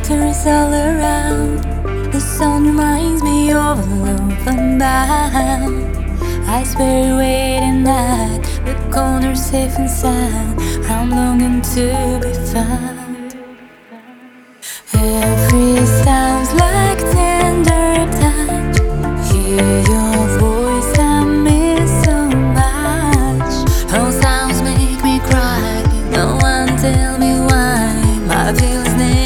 laughter is all around. The sound reminds me of a love unbound. I swear waiting at the corner safe and sound. I'm longing to be found. Every sound's like tender touch. Hear your voice, I miss so much. All sounds make me cry. No one tell me why. My feelings never